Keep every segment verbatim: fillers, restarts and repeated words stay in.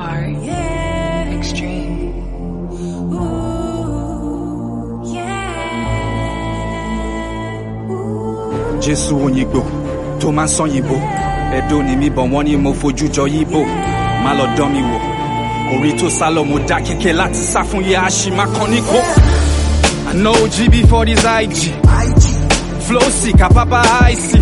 are yeah. extreme. Ooh, yeah. Ooh. Jesu Onyigbo, tó máa ń sọ yìnbó. Ẹ̀dọ́ ni mi bọ̀ wọ́n ní mo fojú jọ yíbò. Má lọ dán mi wò. Orí tó sálọ mo dá kíkẹ́ láti sá fún yẹ àṣìmá kan ní kó. I know G B for this I G. Flow sick, a papa icy.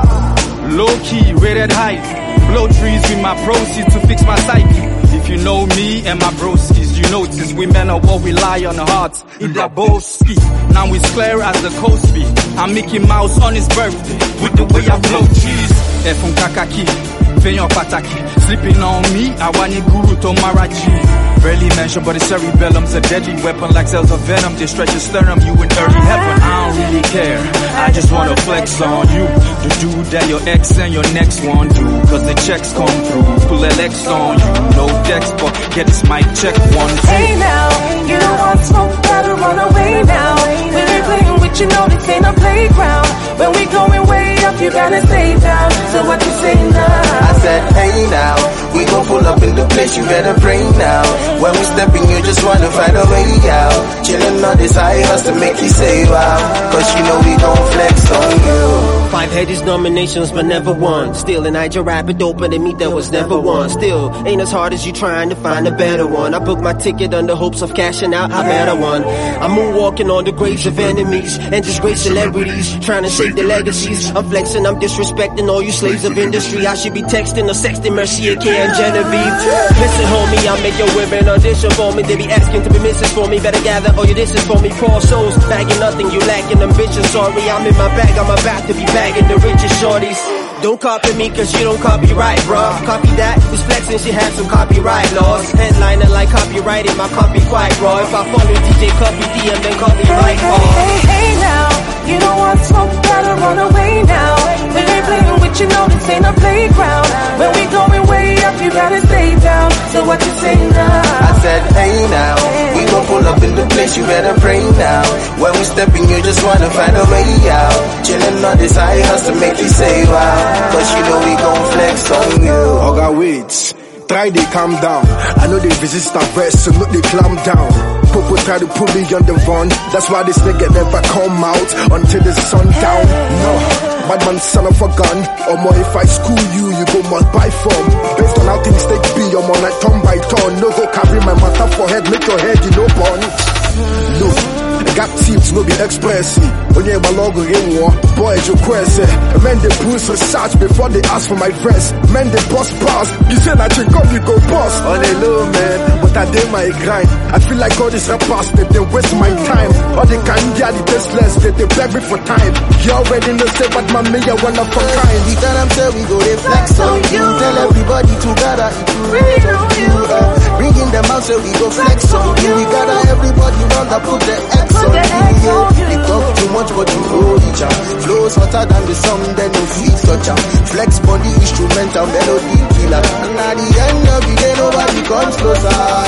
Low key, rated high. Blow trees with my proceeds to fix my psyche. If you know me and my broskies, you notice we men are what we lie on the heart. In the Boski, now we clear as the coast be. I'm Mickey Mouse on his birthday with the way I blow trees. Efun kakaki, feyon pataki. Sleeping on me, I want guru to Maraji. Barely mentioned, but the cerebellum's a deadly weapon like cells of venom. They stretch your sternum, you in early heaven. I don't really care, I just wanna flex on you. The dude that your ex and your next one do. Cause the checks come through, pull L X on you. No dex, but get this mic check one, two. Hey now, you don't want smoke, gotta run away now. When they playing with you, know this ain't a playground. When we going way up, you gotta stay down. So what you say now? I said, hey now, we gon' pull up in the place, you better pray now. When we step in, you just wanna find a way out. Chillin' on this high us to make you say wow. Cause you know we gon' flex on you. Five Headies nominations, but never one. Still, an I J rapid open to me, there was never one. Still, ain't as hard as you trying to find a better one. I booked my ticket under hopes of cashing out, I better one. I'm moonwalking on the graves of enemies and just great celebrities, trying to save their legacies. I'm flexing, I'm disrespecting all you slaves of industry. I should be texting or sexting Mercier, K and Genevieve. Listen, homie, I'll make your women audition for me. They be asking to be missus for me. Better gather all your dishes for me. Poor souls, bagging nothing, you lacking ambition. Sorry, I'm in my bag, I'm about to be bagging the richest shorties. Don't copy me cause you don't copyright, bruh. Copy that, this flexing should have some copyright laws. Headliner like copyrighted, my copy quite raw. If I follow D J Copy D M, then call me right hey, hey, hey, hey now, you don't want smoke, gotta run away now. When they playing with you, know this ain't a playground. When we going way up, you gotta stay down. So what you say now? I said, hey now, we gon' pull up in the place, you better pray now. When we step in, you just wanna find a way out. Chillin' on this high us to make you say wow. Cause you know we gon' flex on you. Oga wait, try they calm down. I know they resist our verse, so no they clamp down. Popo try to put me on the run. That's why this nigga never come out until the sun down. No, bad man son of a gun. Or more if I school you, you go must buy from. Based on how things take be, I'm on like turn by turn. No go carry my matter for head, make your head, you know burn. Look, got tips, no be expressy. Onye balogo in war, boy you question. Men they boost research before they ask for my verse. Men they bust pass, you say that you come, you go boss. On a low man, but I did my grind. I feel like all these rappers, they, they waste my time. All they can get the tasteless, they, they beg me for time. You already know say but my me, I wanna for kind. The time I'm say we go they flex on you. Tell everybody together if you really know you. Uh, bringing them out so we go flex on you. We gotta everybody run that put the X on you. They talk too much but you know each other. Flows hotter than the sun, then no feet touch up. Flex body instrumental melody killer. And at the end of the day nobody comes closer.